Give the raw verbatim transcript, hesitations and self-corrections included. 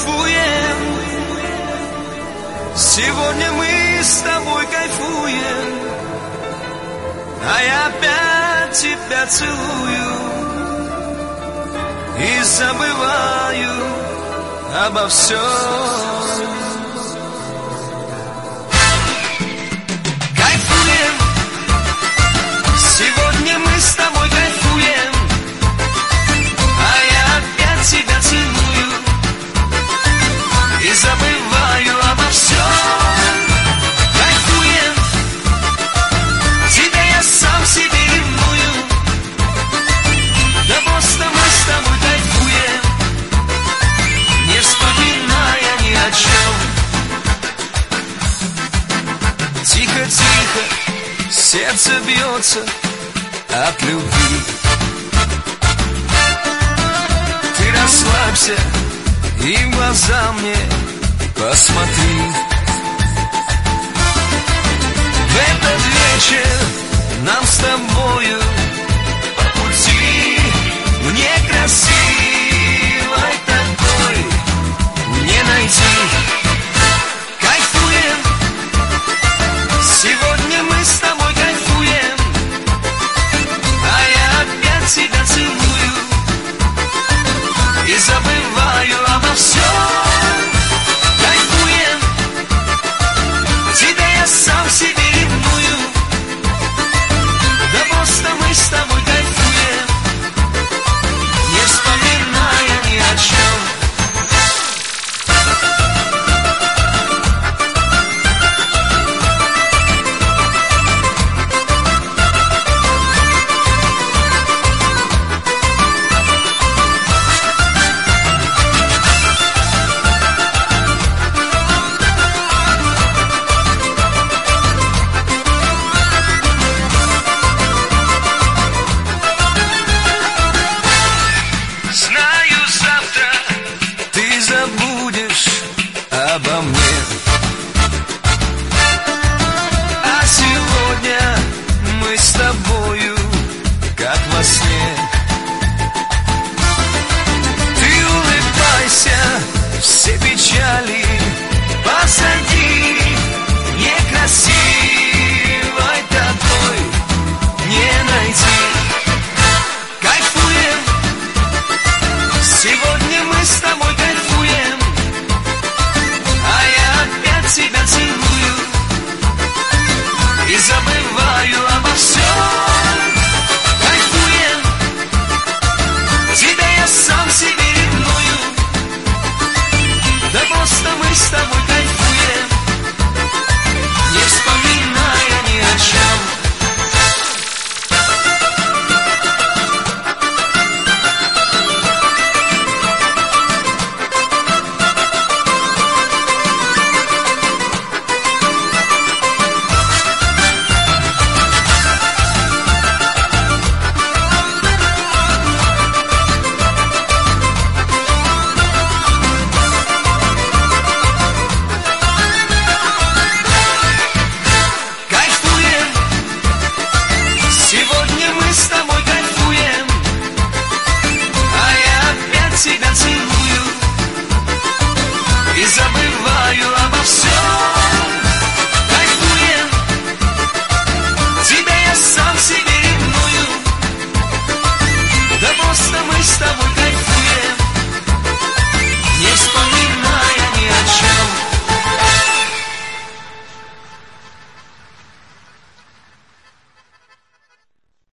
кайфуем. Сегодня мы с тобой кайфуем, а я опять тебя целую и забываю обо всем. Кайфуем, сегодня мы с тобой кайфуем, а я опять тебя целую и забываю обо всем. Кайфуем, тебя я сам себе ревную, да просто мы с тобой кайфуем, не вспоминая ни о чем. Тихо-тихо сердце бьется от любви. Ты расслабься и в глаза мне посмотри. В этот вечер